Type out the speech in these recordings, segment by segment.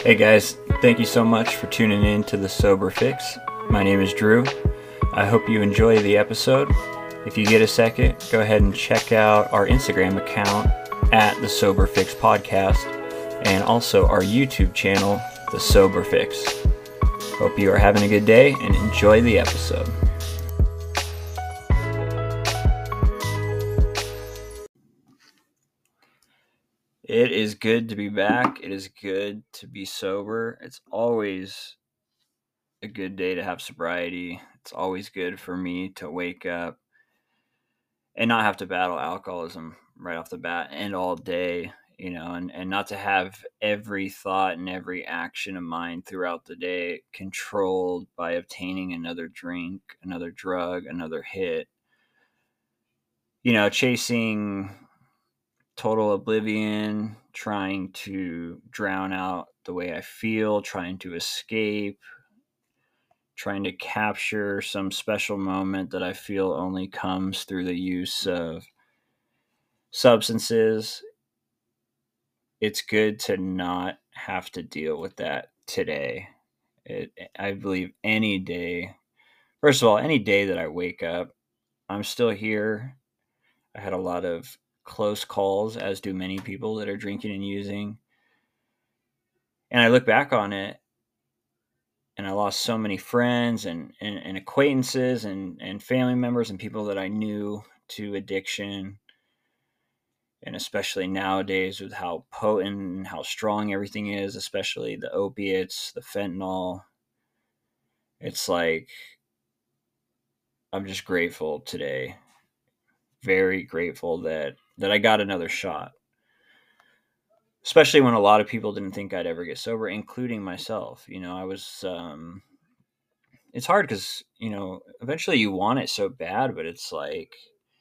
Hey guys, thank you so much for tuning in to The Sober Fix. My name is Drew. I hope you enjoy the episode. If you get a second, go ahead and check out our Instagram account at The Sober Fix Podcast and also our YouTube channel, The Sober Fix. Hope you are having a good day and enjoy the episode. It is good to be back. It is good to be sober. It's always a good day to have sobriety. It's always good for me to wake up and not have to battle alcoholism right off the bat and all day, and not to have every thought and every action of mine throughout the day controlled by obtaining another drink, another drug, another hit. Chasing total oblivion, trying to drown out the way I feel, trying to escape, trying to capture some special moment that I feel only comes through the use of substances. It's good to not have to deal with that today. I believe any day, first of all, any day that I wake up, I'm still here. I had a lot of close calls, as do many people that are drinking and using. And I look back on it and I lost so many friends and acquaintances and family members and people that I knew to addiction. And especially nowadays with how potent and how strong everything is, especially the opiates, the fentanyl, it's like I'm just grateful today. Very grateful that I got another shot. Especially when a lot of people didn't think I'd ever get sober, including myself. I was it's hard because, eventually you want it so bad, but it's like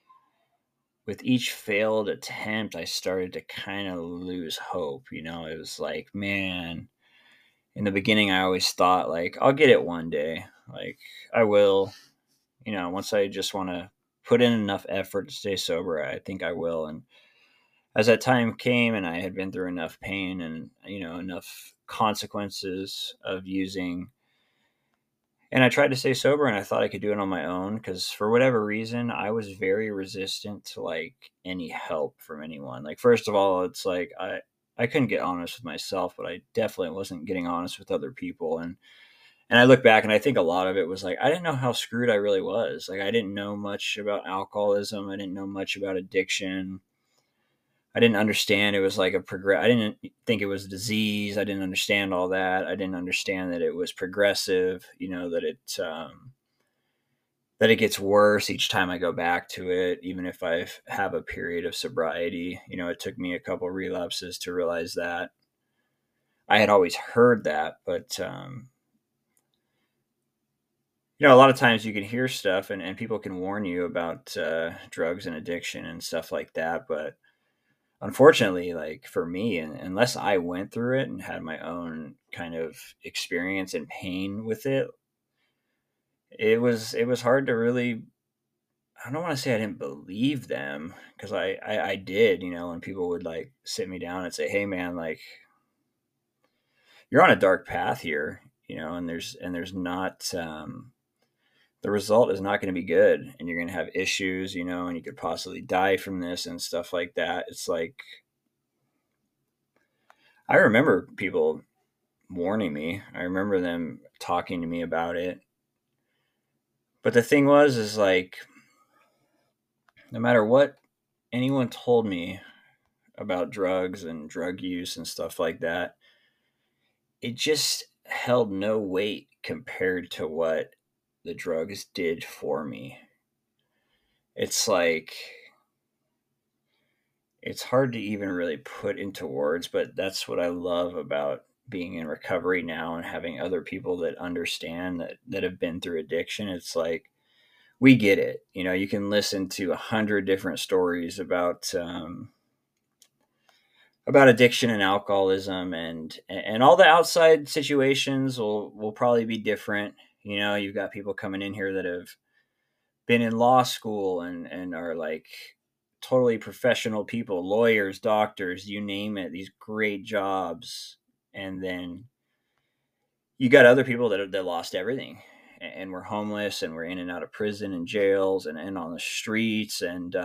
with each failed attempt, I started to kind of lose hope. It was like, man, in the beginning, I always thought, like, I'll get it one day. Like, I will. Once I just want to put in enough effort to stay sober, I think I will. And as that time came and I had been through enough pain and, enough consequences of using, and I tried to stay sober and I thought I could do it on my own because for whatever reason, I was very resistant to like any help from anyone. Like, first of all, it's like I couldn't get honest with myself, but I definitely wasn't getting honest with other people. And I look back and I think a lot of it was like I didn't know how screwed I really was. Like, I didn't know much about alcoholism. I didn't know much about addiction. I didn't understand it was like I didn't think it was a disease. I didn't understand all that. I didn't understand that it was progressive, that it gets worse each time I go back to it, even if I have a period of sobriety. It took me a couple relapses to realize that. I had always heard that, but a lot of times you can hear stuff and people can warn you about drugs and addiction and stuff like that. But unfortunately, like for me, and unless I went through it and had my own kind of experience and pain with it, it was hard to really. I don't want to say I didn't believe them because I did, when people would like sit me down and say, "Hey, man, like you're on a dark path here, and there's not the result is not going to be good, and you're going to have issues, and you could possibly die from this and stuff like that." It's like I remember people warning me. I remember them talking to me about it. But the thing is like, no matter what anyone told me about drugs and drug use and stuff like that, it just held no weight compared to what the drugs did for me. It's like, it's hard to even really put into words, but that's what I love about being in recovery now and having other people that understand that have been through addiction. It's like, we get it. You can listen to 100 different stories about addiction and alcoholism, and all the outside situations will probably be different. You've got people coming in here that have been in law school and are like totally professional people, lawyers, doctors, you name it, these great jobs. And then you got other people that lost everything and were homeless and were in and out of prison and jails and on the streets. And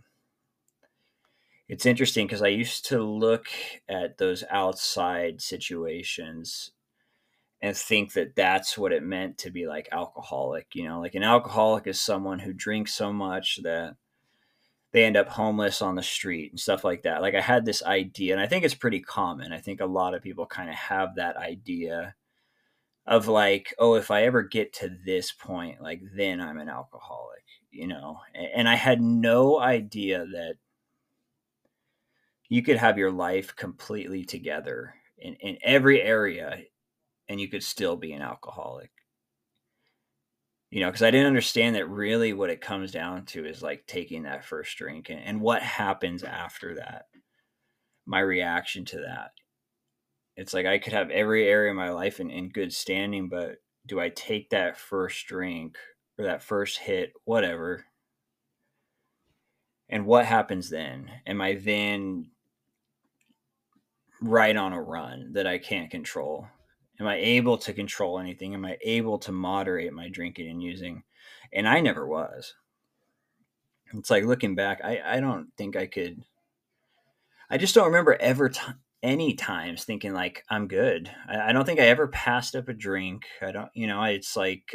it's interesting because I used to look at those outside situations and think that that's what it meant to be like alcoholic. Like an alcoholic is someone who drinks so much that they end up homeless on the street and stuff like that. Like I had this idea, and I think it's pretty common. I think a lot of people kind of have that idea of like, oh, if I ever get to this point, like then I'm an alcoholic. And I had no idea that you could have your life completely together in every area and you could still be an alcoholic. Because I didn't understand that really what it comes down to is like taking that first drink and what happens after that, my reaction to that. It's like I could have every area of my life in good standing, but do I take that first drink or that first hit, whatever, and what happens then? Am I then right on a run that I can't control? Am I able to control anything? Am I able to moderate my drinking and using? And I never was. It's like looking back, I don't think I could. I just don't remember any times thinking like I'm good. I don't think I ever passed up a drink. I don't, it's like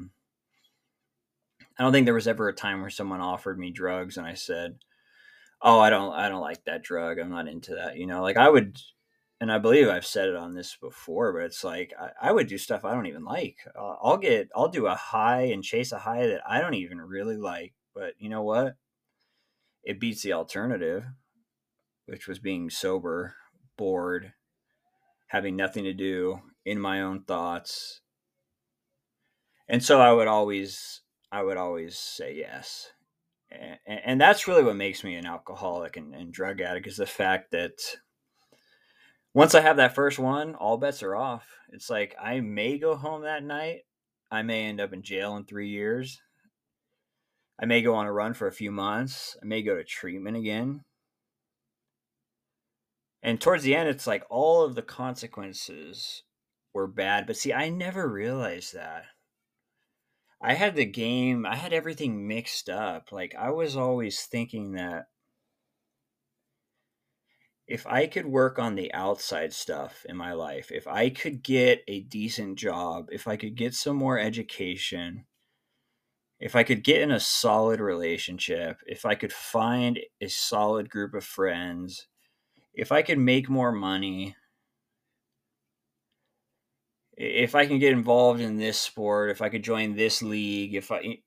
I don't think there was ever a time where someone offered me drugs and I said, "Oh, I don't like that drug. I'm not into that." Like I would, and I believe I've said it on this before, but it's like I would do stuff I don't even like. I'll do a high and chase a high that I don't even really like. But you know what? It beats the alternative, which was being sober, bored, having nothing to do, in my own thoughts. And so I would always say yes. And that's really what makes me an alcoholic and drug addict is the fact that once I have that first one, all bets are off. It's like I may go home that night. I may end up in jail in 3 years. I may go on a run for a few months. I may go to treatment again. And towards the end, it's like all of the consequences were bad. But see, I never realized that. I had everything mixed up. Like I was always thinking that if I could work on the outside stuff in my life, if I could get a decent job, if I could get some more education, if I could get in a solid relationship, if I could find a solid group of friends, if I could make more money, if I can get involved in this sport, if I could join this league,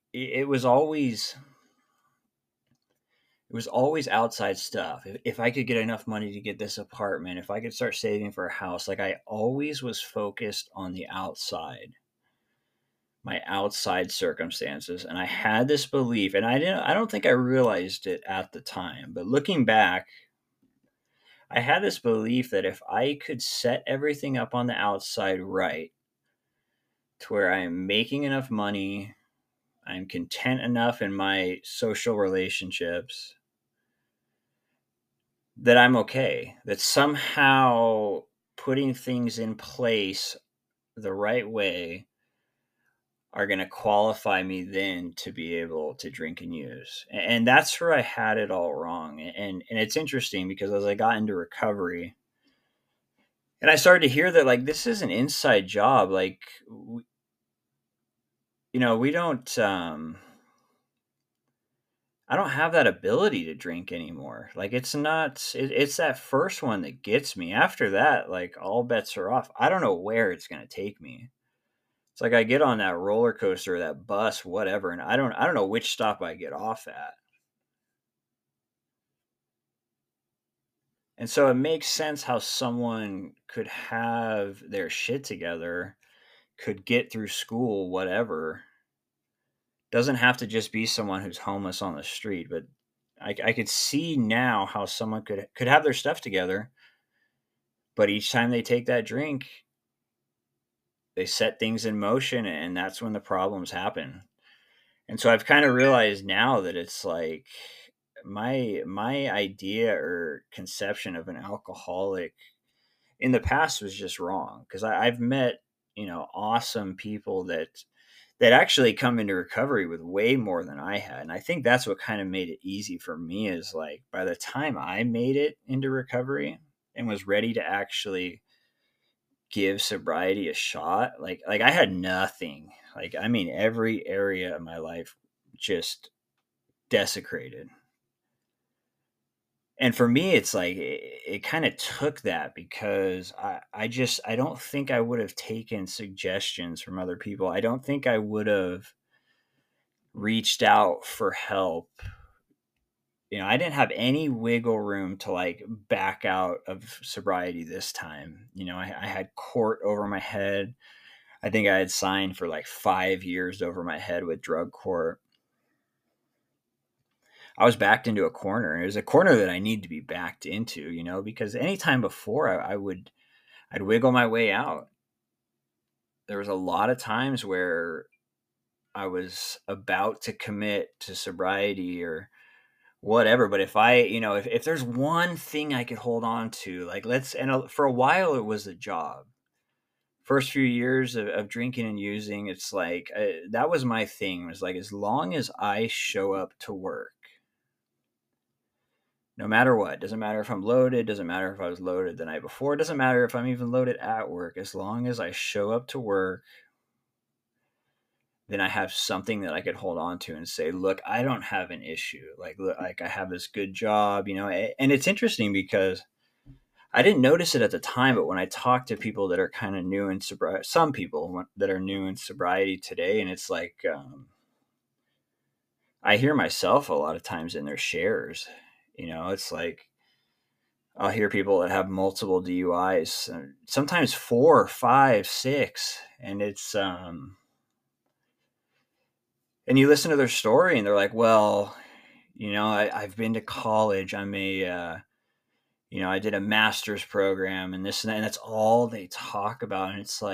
it was always outside stuff. If I could get enough money to get this apartment, if I could start saving for a house, like I always was focused on the outside, my outside circumstances. And I had this belief, and I don't think I realized it at the time, but looking back, I had this belief that if I could set everything up on the outside right, to where I am making enough money, I'm content enough in my social relationships, that I'm okay. That somehow putting things in place the right way are going to qualify me then to be able to drink and use. And that's where I had it all wrong. And it's interesting because as I got into recovery and I started to hear that like this is an inside job, like we don't I don't have that ability to drink anymore. Like it's not it's that first one that gets me. After that, like all bets are off. I don't know where it's going to take me. It's like I get on that roller coaster, that bus, whatever, and I don't know which stop I get off at. And so it makes sense how someone could have their shit together, could get through school, whatever. Doesn't have to just be someone who's homeless on the street, but I could see now how someone could have their stuff together, but each time they take that drink, they set things in motion, and that's when the problems happen. And so I've kind of realized now that it's like my idea or conception of an alcoholic in the past was just wrong because I've met awesome people that actually come into recovery with way more than I had. And I think that's what kind of made it easy for me, is like by the time I made it into recovery and was ready to actually give sobriety a shot, like I had nothing. Like, I mean, every area of my life just desecrated. And for me, it's like it kind of took that, because I don't think I would have taken suggestions from other people. I don't think I would have reached out for help. I didn't have any wiggle room to like back out of sobriety this time. I had court over my head. I think I had signed for like 5 years over my head with drug court. I was backed into a corner, and it was a corner that I need to be backed into, because anytime before I'd wiggle my way out. There was a lot of times where I was about to commit to sobriety or whatever, but if I, if there's one thing I could hold on to, like for a while it was a job. First few years of drinking and using, it's like that was my thing. It was like, as long as I show up to work, no matter what, doesn't matter if I'm loaded, doesn't matter if I was loaded the night before, doesn't matter if I'm even loaded at work, as long as I show up to work, then I have something that I could hold on to and say, look, I don't have an issue. Like, look, like I have this good job, and it's interesting because I didn't notice it at the time, but when I talk to people that are kind of new in sobriety, some people that are new in sobriety today, and it's like, I hear myself a lot of times in their shares. It's like I'll hear people that have multiple DUIs, sometimes 4, 5, 6, and it's and you listen to their story, and they're like, well, I've been to college. I did a master's program and this and that, and that's all they talk about. And it's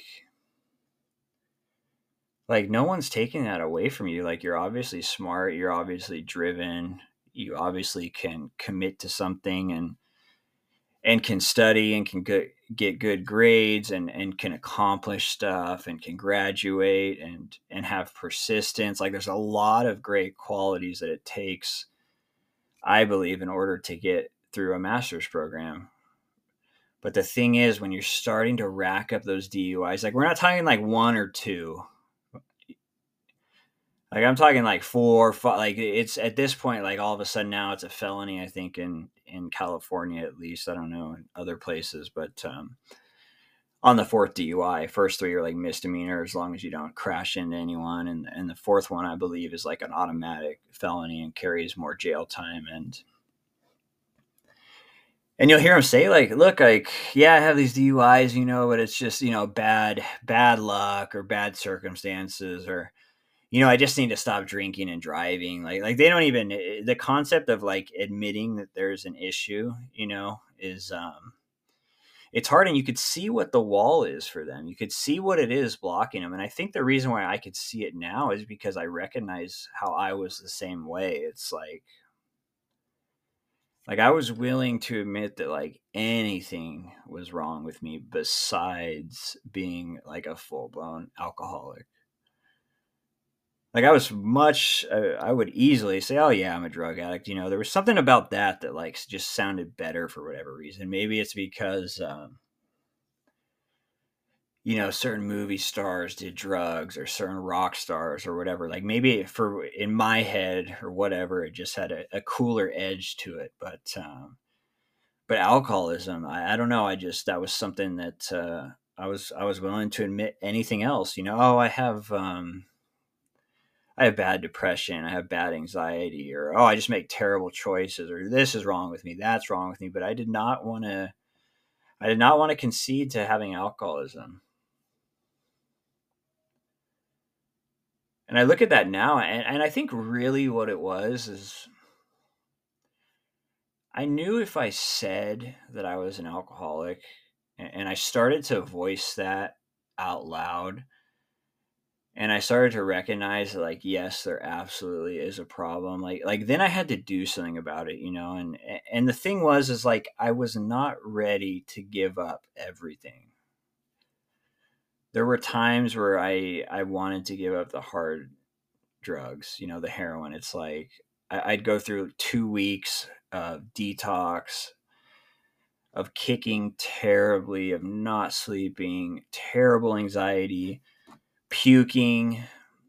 like no one's taking that away from you. Like, you're obviously smart, you're obviously driven, you obviously can commit to something, and can study, and can get good grades, and can accomplish stuff, and can graduate, and have persistence. Like, there's a lot of great qualities that it takes, I believe, in order to get through a master's program. But the thing is, when you're starting to rack up those DUIs, like, we're not talking like one or two. Like, I'm talking like 4, 5. Like, it's at this point, like, all of a sudden now it's a felony, I think, in California, at least. I don't know in other places, but on the fourth DUI, first 3 are like misdemeanor as long as you don't crash into anyone, and the fourth one, I believe, is like an automatic felony and carries more jail time. And you'll hear them say, like, look, like, yeah, I have these DUIs, but it's just, bad luck or bad circumstances, or, I just need to stop drinking and driving. Like they don't even, the concept of like admitting that there's an issue, is, it's hard. And you could see what the wall is for them. You could see what it is blocking them. And I think the reason why I could see it now is because I recognize how I was the same way. It's like I was willing to admit that like anything was wrong with me besides being like a full-blown alcoholic. Like, I was I would easily say, oh yeah, I'm a drug addict. There was something about that like just sounded better for whatever reason. Maybe it's because, certain movie stars did drugs, or certain rock stars or whatever. Like, maybe in my head or whatever, it just had a cooler edge to it. But alcoholism, I don't know. That was something that I was willing to admit anything else. Oh, I have bad depression, I have bad anxiety, or oh, I just make terrible choices, or this is wrong with me, that's wrong with me. But I did not want to concede to having alcoholism. And I look at that now, and I think really what it was is, I knew if I said that I was an alcoholic, and I started to voice that out loud, and I started to recognize that, like, yes, there absolutely is a problem. Like then I had to do something about it, and the thing is like, I was not ready to give up everything. there were times where I wanted to give up the hard drugs, the heroin. It's like I'd go through 2 weeks of detox, of kicking terribly, of not sleeping, terrible anxiety, puking,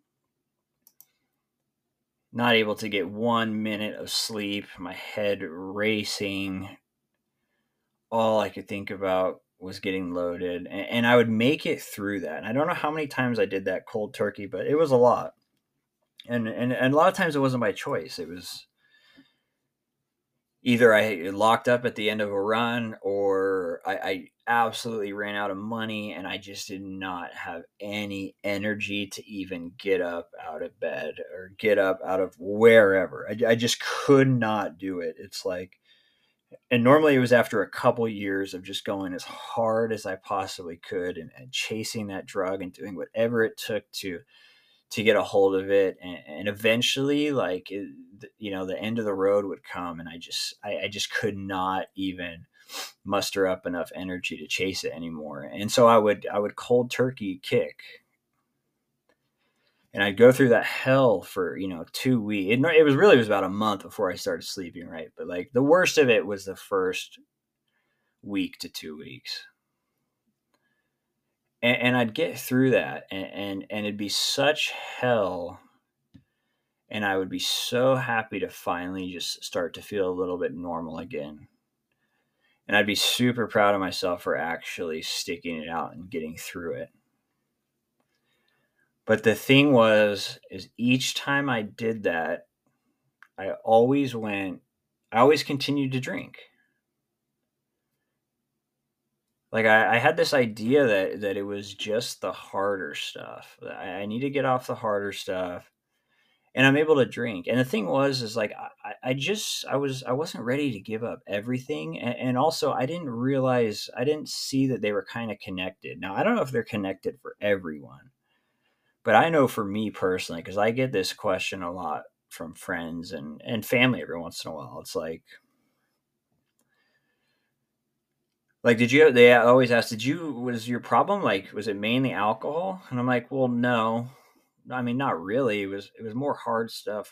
not able to get 1 minute of sleep, my head racing. All I could think about was getting loaded. And I would make it through that. And I don't know how many times I did that cold turkey, but it was a lot. And a lot of times it wasn't by choice. It was either I locked up at the end of a run, or I absolutely ran out of money and I just did not have any energy to even get up out of bed or get up out of wherever. I just could not do it. It's like, and normally it was after a couple years of just going as hard as I possibly could, and chasing that drug and doing whatever it took to get a hold of it, and eventually, like the end of the road would come, and I just could not even muster up enough energy to chase it anymore. And so I would cold turkey kick, and I'd go through that hell for 2 weeks. It was about a month before I started sleeping right, but like the worst of it was the first week to 2 weeks. And I'd get through that, and it'd be such hell, and I would be so happy to finally just start to feel a little bit normal again. And I'd be super proud of myself for actually sticking it out and getting through it. But the thing is each time I did that, I always went, I always continued to drink. Like I had this idea that it was just the harder stuff. I need to get off the harder stuff, and I'm able to drink. And the thing is like I wasn't ready to give up everything, and also I didn't see that they were kind of connected. Now I don't know if they're connected for everyone, but I know for me personally, because I get this question a lot from friends and family every once in a while. It's like, did you? They always ask, did you? Was your problem like? Was it mainly alcohol? And I'm like, well, no. I mean, not really. It was more hard stuff,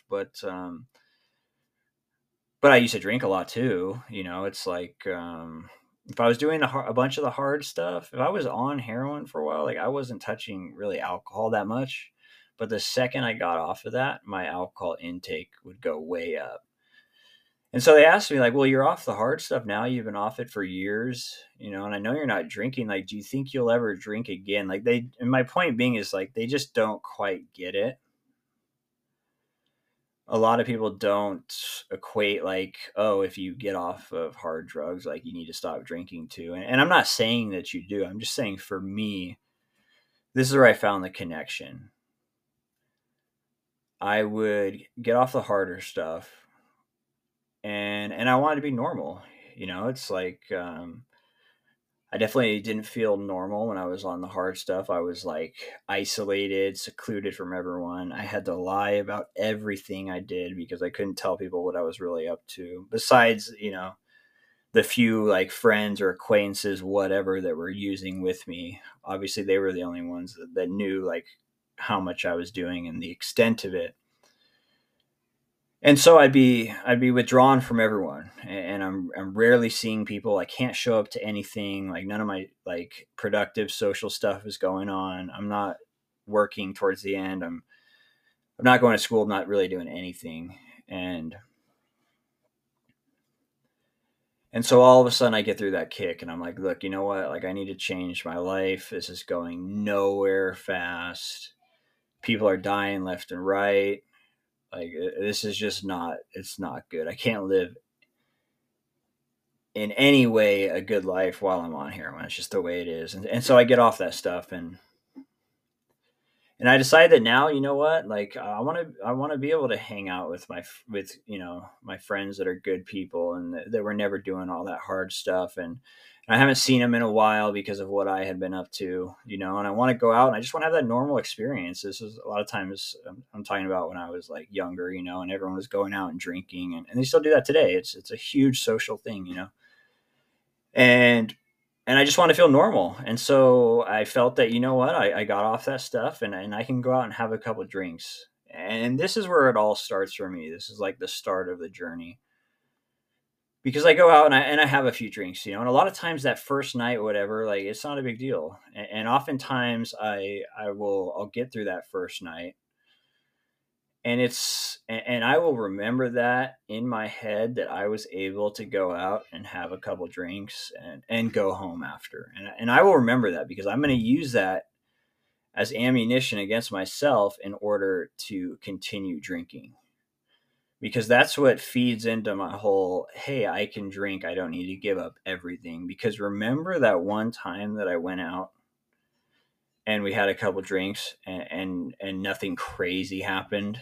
but I used to drink a lot too. It's like if I was doing a bunch of the hard stuff, if I was on heroin for a while, like I wasn't touching really alcohol that much. But the second I got off of that, my alcohol intake would go way up. And so they asked me, like, well, you're off the hard stuff now. You've been off it for years, and I know you're not drinking. Like, do you think you'll ever drink again? Like, and my point being is, like, they just don't quite get it. A lot of people don't equate, like, oh, if you get off of hard drugs, like, you need to stop drinking too. And I'm not saying that you do. I'm just saying for me, this is where I found the connection. I would get off the harder stuff, and I wanted to be normal. It's like, I definitely didn't feel normal when I was on the hard stuff. I was like isolated, secluded from everyone. I had to lie about everything I did because I couldn't tell people what I was really up to. Besides, the few like friends or acquaintances, whatever, that were using with me. Obviously, they were the only ones that knew like how much I was doing and the extent of it. And so I'd be withdrawn from everyone, and I'm rarely seeing people. I can't show up to anything. Like none of my like productive social stuff is going on. I'm not working towards the end. I'm not going to school. I'm not really doing anything. And so all of a sudden I get through that kick, and I'm like, look, you know what? Like I need to change my life. This is going nowhere fast. People are dying left and right. Like this is just not, it's not good. I can't live in any way a good life while I'm on heroin. It's just the way it is. And so I get off that stuff, and I decided that now, you know what? Like I want to be able to hang out with my friends that are good people and that were never doing all that hard stuff. And I haven't seen them in a while because of what I had been up to, and I want to go out and I just want to have that normal experience. This is a lot of times I'm talking about when I was like younger, and everyone was going out and drinking, and they still do that today. It's a huge social thing. And and I just want to feel normal. And so I felt that, you know what, I got off that stuff, and I can go out and have a couple of drinks. And this is where it all starts for me. This is like the start of the journey, because I go out and I have a few drinks, and a lot of times that first night, whatever, like it's not a big deal. And oftentimes I'll get through that first night, and I will remember that in my head, that I was able to go out and have a couple drinks and go home after. And I will remember that, because I'm going to use that as ammunition against myself in order to continue drinking, because that's what feeds into my whole, hey, I can drink, I don't need to give up everything. Because remember that one time that I went out and we had a couple drinks, and nothing crazy happened.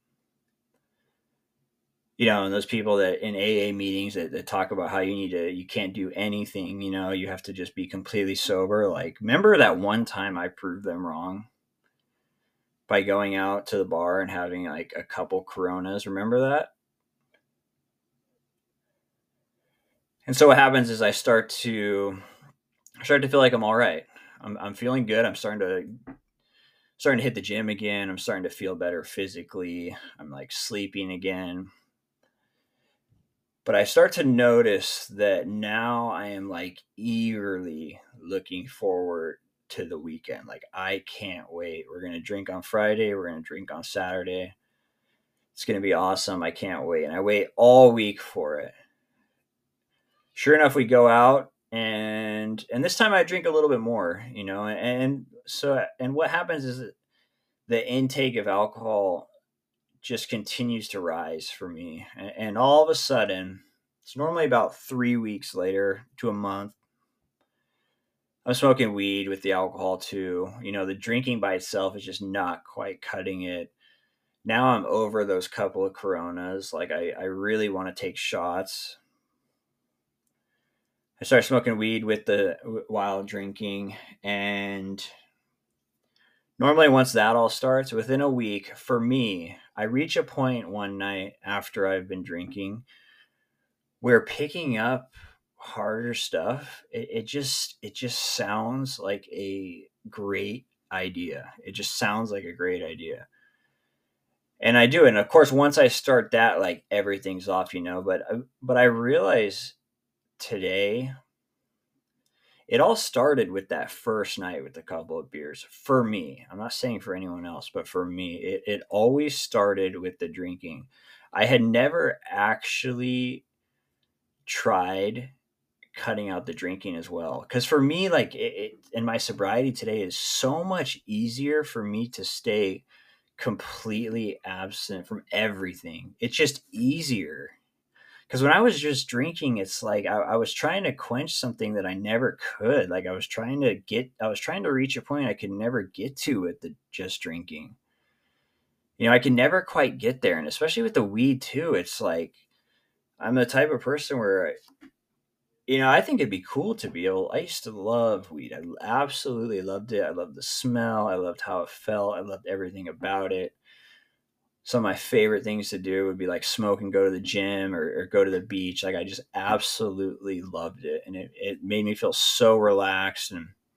And those people that in AA meetings that talk about how you can't do anything, you have to just be completely sober. Like, remember that one time I proved them wrong by going out to the bar and having like a couple Coronas? Remember that? And so what happens is I start to feel like I'm all right. I'm feeling good. I'm starting to hit the gym again. I'm starting to feel better physically. I'm like sleeping again. But I start to notice that now I am like eagerly looking forward to the weekend. Like, I can't wait. We're going to drink on Friday. We're going to drink on Saturday. It's going to be awesome. I can't wait. And I wait all week for it. Sure enough, we go out, and this time I drink a little bit more, and what happens is that the intake of alcohol just continues to rise for me. And all of a sudden, it's normally about 3 weeks later to a month, I'm smoking weed with the alcohol too. The drinking by itself is just not quite cutting it. Now I'm over those couple of Coronas. Like, I really want to take shots. I started smoking weed while drinking, and normally once that all starts, within a week, for me, I reach a point one night after I've been drinking where picking up harder stuff, it just sounds like a great idea. It just sounds like a great idea. And I do it. And of course, once I start that, like, everything's off, but I realize today, it all started with that first night with a couple of beers. For me, I'm not saying for anyone else, but for me, it always started with the drinking. I had never actually tried cutting out the drinking as well, because for me, like, in my sobriety today, is so much easier for me to stay completely absent from everything. It's just easier, because when I was just drinking, it's like I was trying to quench something that I never could. Like, I was trying to reach a point I could never get to with the just drinking. I can never quite get there. And especially with the weed too, it's like I'm the type of person where, I think it'd be cool to be able. I used to love weed. I absolutely loved it. I loved the smell. I loved how it felt. I loved everything about it. Some of my favorite things to do would be like smoke and go to the gym, or go to the beach. Like, I just absolutely loved it. And it made me feel so relaxed.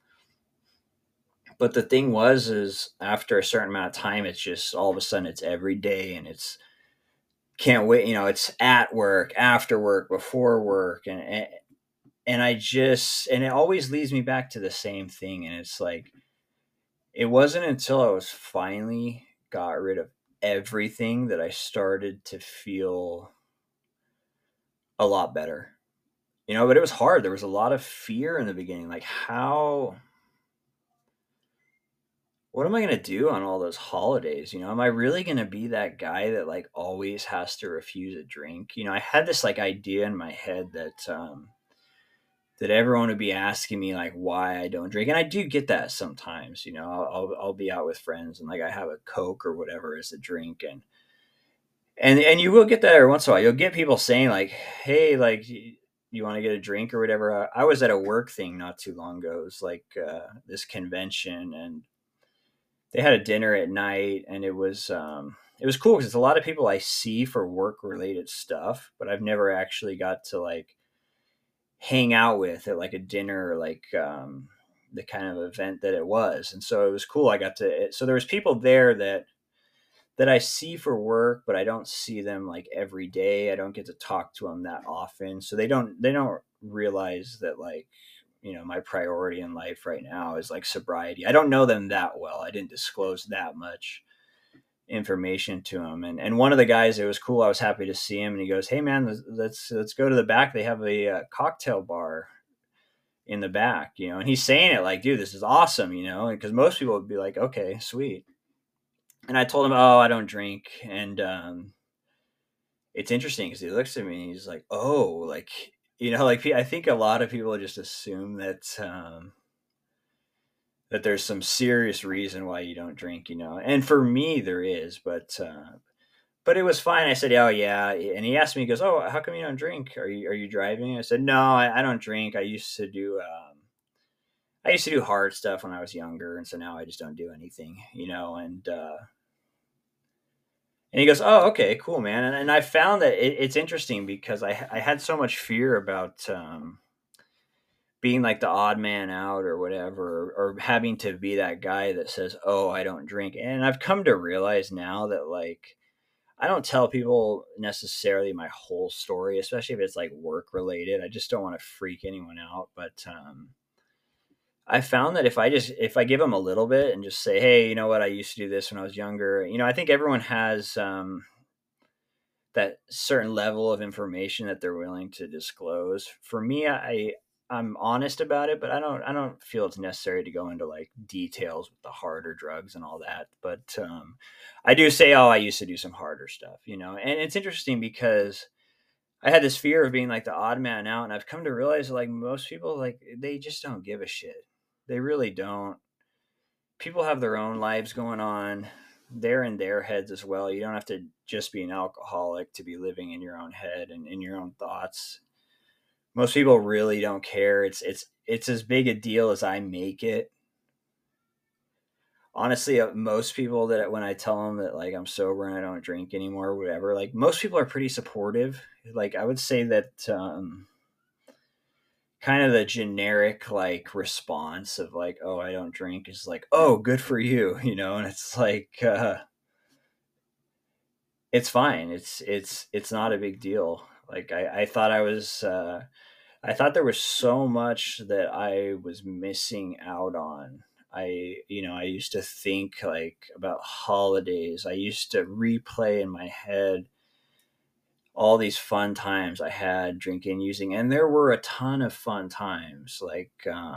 But the thing is after a certain amount of time, it's just all of a sudden it's every day, and it's can't wait. It's at work, after work, before work. And it always leads me back to the same thing. And it's like, it wasn't until I was finally got rid of everything that I started to feel a lot better. But it was hard. There was a lot of fear in the beginning. Like, what am I going to do on all those holidays? Am I really going to be that guy that, like, always has to refuse a drink? I had this, like, idea in my head that everyone would be asking me, like, why I don't drink. And I do get that sometimes. I'll be out with friends, and like I have a Coke or whatever as a drink, and you will get that every once in a while. You'll get people saying, like, hey, like, you want to get a drink or whatever. I was at a work thing not too long ago. It was like this convention, and they had a dinner at night, and it was cool because it's a lot of people I see for work related stuff, but I've never actually got to, like, hang out with at like a dinner, like the kind of event that it was. And so it was cool. I got to, so there was people there that I see for work, but I don't see them like every day. I don't get to talk to them that often. So they don't realize that, like, my priority in life right now is like sobriety. I don't know them that well. I didn't disclose that much information to him. And one of the guys, it was cool. I was happy to see him, and he goes, "Hey man, let's go to the back. They have a cocktail bar in the back, And he's saying it like, dude, this is awesome, because most people would be like, okay, sweet. And I told him, oh, I don't drink. And it's interesting because he looks at me and he's like, oh, like, like I think a lot of people just assume that there's some serious reason why you don't drink, And for me, there is, but it was fine. I said, oh yeah. And he asked me, he goes, oh, how come you don't drink? Are you driving? I said, no, I don't drink. I used to do hard stuff when I was younger, and so now I just don't do anything, and he goes, "Oh, okay, cool, man." And I found that it's interesting because I had so much fear about being like the odd man out or whatever, or having to be that guy that says, "Oh, I don't drink." And I've come to realize now that, like, I don't tell people necessarily my whole story, especially if it's like work related. I just don't want to freak anyone out, but I found that if I give them a little bit and just say, hey, you know what, I used to do this when I was younger. I think everyone has that certain level of information that they're willing to disclose. For me, I'm honest about it, but I don't feel it's necessary to go into like details with the harder drugs and all that. But I do say, oh, I used to do some harder stuff, And it's interesting because I had this fear of being like the odd man out, and I've come to realize like most people, like, they just don't give a shit. They really don't. People have their own lives going on. They're in their heads as well. You don't have to just be an alcoholic to be living in your own head and in your own thoughts. Most people really don't care. It's as big a deal as I make it. Honestly, most people that when I tell them that like I'm sober and I don't drink anymore, or whatever, like most people are pretty supportive. Like I would say that kind of the generic like response of like, oh, I don't drink is like, oh, good for you, and it's like it's fine. It's not a big deal. Like I thought I thought there was so much that I was missing out on. I used to think like about holidays. I used to replay in my head all these fun times I had drinking, using, and there were a ton of fun times. Like,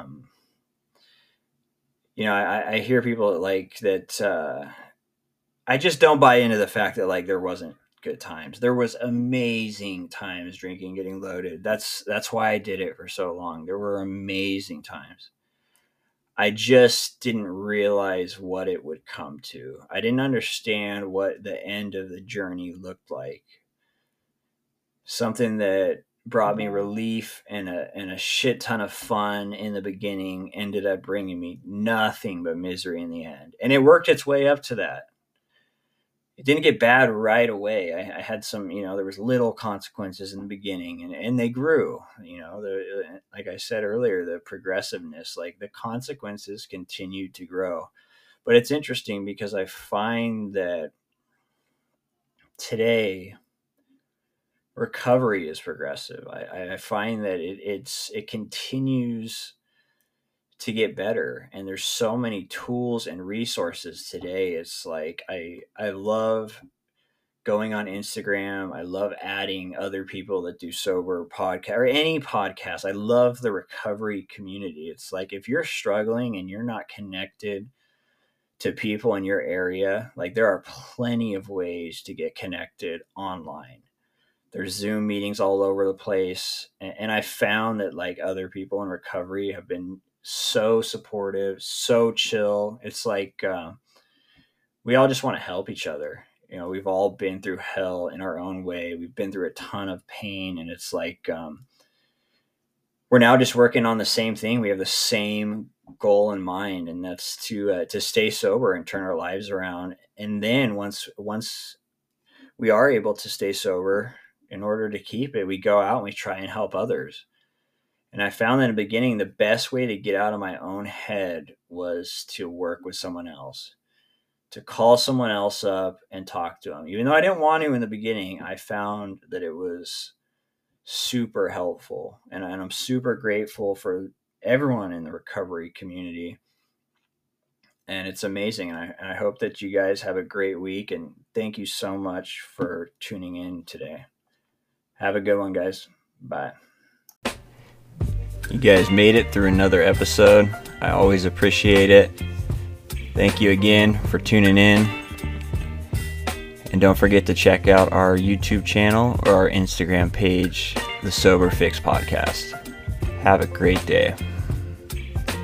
I hear people like that. I just don't buy into the fact that like there wasn't good times. There was amazing times drinking, getting loaded. That's why I did it for so long. There were amazing times. I just didn't realize what it would come to. I didn't understand what the end of the journey looked like. Something that brought me relief and a shit ton of fun in the beginning ended up bringing me nothing but misery in the end. And it worked its way up to that. It didn't get bad right away. I had some, there was little consequences in the beginning, and they grew. Like I said earlier, the progressiveness, like the consequences continued to grow. But it's interesting because I find that today recovery is progressive. I find that it continues to get better, and there's so many tools and resources today. It's like I love going on Instagram. I love adding other people that do sober podcast or any podcast. I love the recovery community. It's like if you're struggling and you're not connected to people in your area, like there are plenty of ways to get connected online. There's Zoom meetings all over the place. And I found that like other people in recovery have been so supportive, so chill. It's like we all just want to help each other. We've all been through hell in our own way. We've been through a ton of pain, and it's like we're now just working on the same thing. We have the same goal in mind, and that's to stay sober and turn our lives around. And then once we are able to stay sober, in order to keep it, we go out and we try and help others. And I found that in the beginning, the best way to get out of my own head was to work with someone else, to call someone else up and talk to them. Even though I didn't want to in the beginning, I found that it was super helpful. And I'm super grateful for everyone in the recovery community. And it's amazing. And I hope that you guys have a great week. And thank you so much for tuning in today. Have a good one, guys. Bye. You guys made it through another episode. I always appreciate it. Thank you again for tuning in. And don't forget to check out our YouTube channel or our Instagram page, The Sober Fix Podcast. Have a great day.